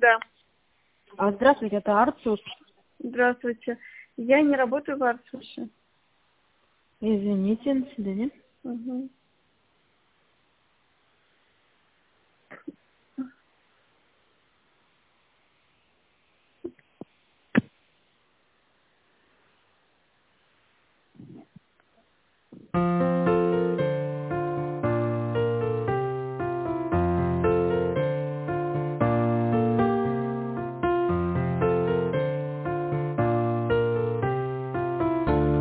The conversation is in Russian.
Да. Здравствуйте, это Арцус. Здравствуйте. Я не работаю в Арцусе. Извините, до свидания. Угу.